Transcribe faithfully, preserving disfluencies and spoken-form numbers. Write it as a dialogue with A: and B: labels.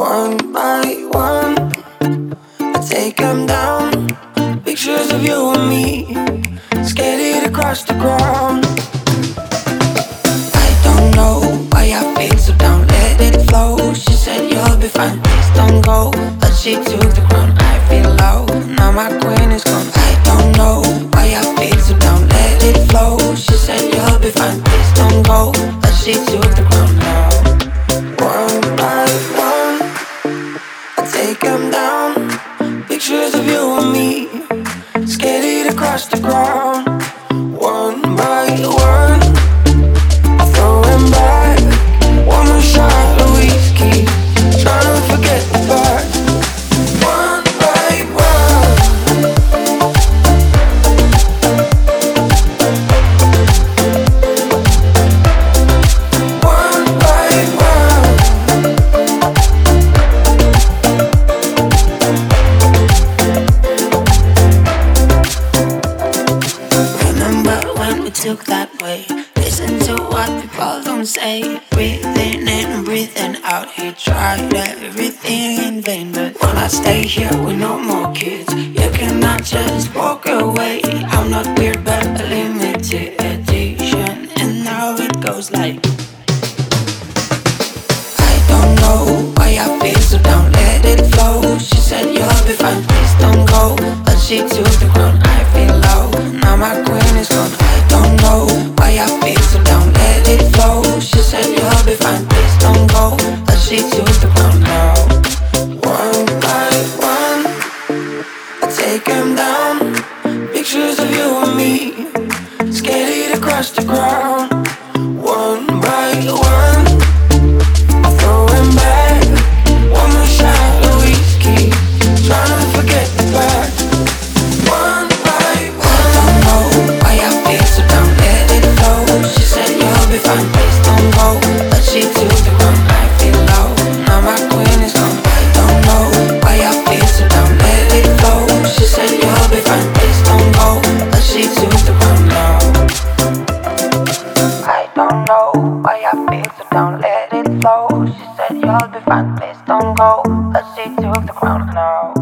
A: One by one, I take them down. Pictures of you and me, skated across the ground. I don't know why I feel so down, let it flow. She said you'll be fine, please don't go. But she took the crown, I feel low. Now my queen is gone. I don't know why I feel so down, let it flow. She said you'll be fine, please don't go. But she took the crown now. One by one, I take them down. Pictures of you and me, skated across the ground. One by one, I throw him back. One more shot of whiskey, trying to forget the past. One by one, one by one. Remember when we took that way? Listen to what people don't say. Breathing in and breathing out. He tried everything in vain, but when I stay here with no more kids, you cannot just walk away. I'm not weird, but a limited edition, and now it goes like, I don't know why I feel so down, let it flow. She said you'll be fine, please don't go. But she took the crown, I feel low. Now my queen is gone. I don't know why I feel so down, let it flow. She said you'll be fine, please don't go. But she took the crown now. One by one, I take them down. Pictures of you and me, skated across the ground. One by one, I throw him back. One more shot of whiskey, trying to forget the past. One by one, I don't know why I feel so down, let it flow. She said you'll be fine, please don't go. But she took the crown, I feel low. Now my queen is gone. I don't know why I feel so down, let it flow. She said you'll be fine, please don't go. But she took the crown now. I don't know why I feel so down, let it flow. She said you'll be fine, please don't go. But she took the crown now.